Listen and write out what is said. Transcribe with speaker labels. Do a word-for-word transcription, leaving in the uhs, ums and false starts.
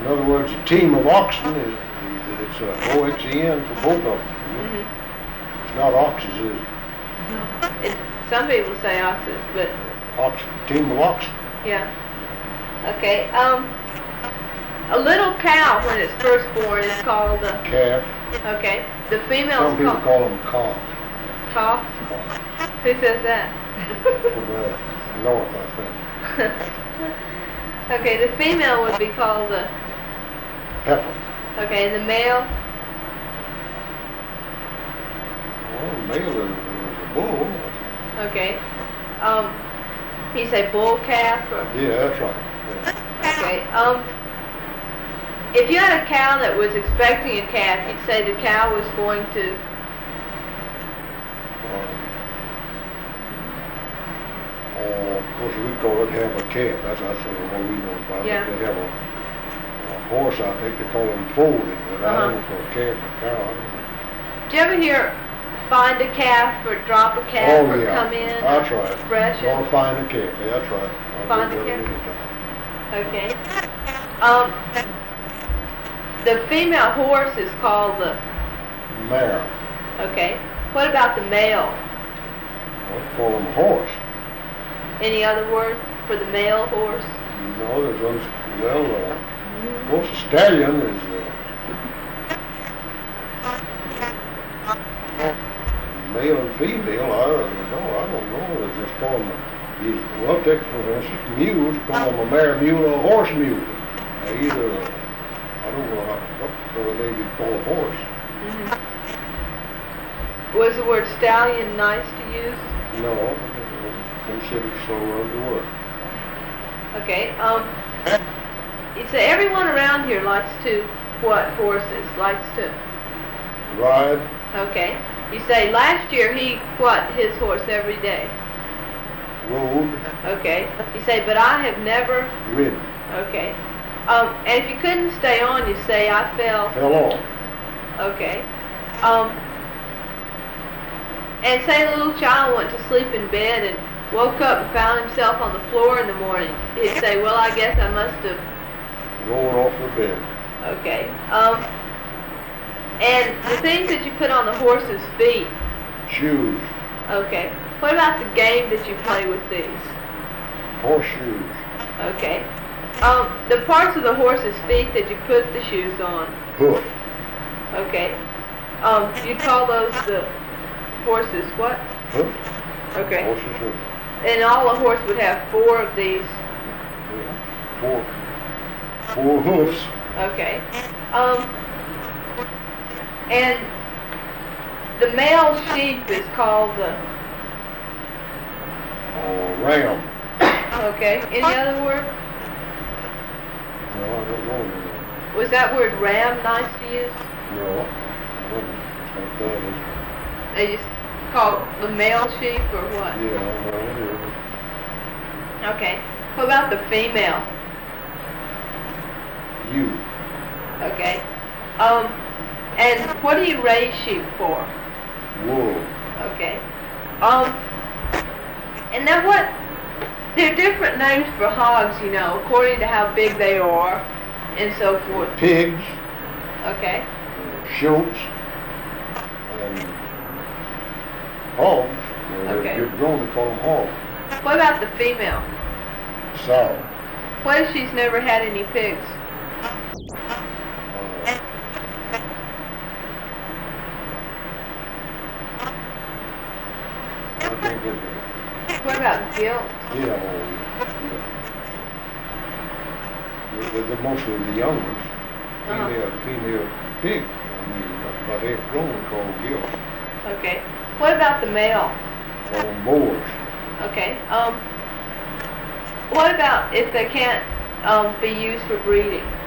Speaker 1: In other words, a team of oxen is, it's uh, O X E N for both of them.
Speaker 2: Mm-hmm.
Speaker 1: It's not oxes, is it?
Speaker 2: It, some people say oxes, but
Speaker 1: Oxen, team of oxen.
Speaker 2: yeah. Okay. Um, a little cow when it's first born is called a
Speaker 1: Calf.
Speaker 2: okay. The female
Speaker 1: Some
Speaker 2: is
Speaker 1: people
Speaker 2: called
Speaker 1: call them calf.
Speaker 2: calf.
Speaker 1: Calf.
Speaker 2: Who says that?
Speaker 1: From the north, I think.
Speaker 2: Okay. The female would be called a
Speaker 1: Heifer.
Speaker 2: okay. And the male.
Speaker 1: Well, male is, is a bull.
Speaker 2: Okay. Um, you say bull calf or
Speaker 1: Yeah, that's right. Yeah.
Speaker 2: okay. Um, if you had a cow that was expecting a calf, you'd say the cow was going to.
Speaker 1: Um, uh, of course, we call it have a calf. That's that's the one we know about.
Speaker 2: Yeah.
Speaker 1: But they have a, a horse. I think they call them foaling. But I don't know for a calf or cow. I don't know.
Speaker 2: Do you ever hear find a calf or drop a calf
Speaker 1: Oh,
Speaker 2: or
Speaker 1: yeah.
Speaker 2: come in?
Speaker 1: That's right.
Speaker 2: Fresh.
Speaker 1: Or find a calf. Yeah, that's right. I've
Speaker 2: Find
Speaker 1: heard
Speaker 2: a
Speaker 1: that
Speaker 2: calf?
Speaker 1: many times.
Speaker 2: Okay. Um, the female horse is called the.
Speaker 1: Mare.
Speaker 2: Okay. What about the male?
Speaker 1: I call them horse.
Speaker 2: Any other word for the male horse?
Speaker 1: No, there's one. Well, uh, of course, a stallion is. Uh, male and female, I don't know, I don't know, it's just called them, these, well, take for instance, mules, call them a mare mule or a horse mule. Uh, either, uh, I don't know how, what the name you call a horse.
Speaker 2: Mm-hmm. Was the word stallion nice to use?
Speaker 1: No, considered so wrong to work.
Speaker 2: Okay, um, you say everyone around here likes to, what horses, likes to?
Speaker 1: Ride.
Speaker 2: Okay. You say last year he what his horse every day.
Speaker 1: Rode.
Speaker 2: Okay. You say, but I have never
Speaker 1: Ridden.
Speaker 2: Okay. Um, and if you couldn't stay on, you say I fell.
Speaker 1: Fell off.
Speaker 2: Okay. Um, and say a little child went to sleep in bed and woke up and found himself on the floor in the morning. He'd say, well, I guess I must have.
Speaker 1: Rolled off the bed.
Speaker 2: Okay. Um. And the things that you put on the horse's feet.
Speaker 1: Shoes.
Speaker 2: Okay. What about the game that you play with these?
Speaker 1: Horseshoes.
Speaker 2: Okay. Um, the parts of the horse's feet that you put the shoes on.
Speaker 1: Hoof.
Speaker 2: Okay. Um, you call those the horse's what?
Speaker 1: Hoof.
Speaker 2: Okay.
Speaker 1: Horse's hoof.
Speaker 2: And all a horse would have four of these.
Speaker 1: Yeah. Four. Four hoofs.
Speaker 2: Okay. Um, and the male sheep is called the.
Speaker 1: Oh, ram.
Speaker 2: Okay. Any other word?
Speaker 1: No, I don't know.
Speaker 2: Was that word ram nice to use?
Speaker 1: No. Like that is.
Speaker 2: They just call the male sheep or what?
Speaker 1: Yeah, well, yeah.
Speaker 2: Okay. What about the female?
Speaker 1: You.
Speaker 2: Okay. Um, and what do you raise sheep for?
Speaker 1: Wool.
Speaker 2: Okay. Um, and now what? There are different names for hogs, you know, according to how big they are, and so forth.
Speaker 1: Pigs.
Speaker 2: Okay.
Speaker 1: Shoats. And hogs. Well,
Speaker 2: Okay.
Speaker 1: You're grown to call them hogs.
Speaker 2: What about the female?
Speaker 1: Sow.
Speaker 2: What if she's never had any pigs?
Speaker 1: Uh, I think it,
Speaker 2: What about gilt?
Speaker 1: you know, yeah. The, the, the, mostly the young ones,
Speaker 2: Uh-huh.
Speaker 1: female, female pig. I mean, but they've grown called gills.
Speaker 2: Okay. What about the male?
Speaker 1: Call them boars.
Speaker 2: Okay. Um, what about if they can't um, be used for breeding?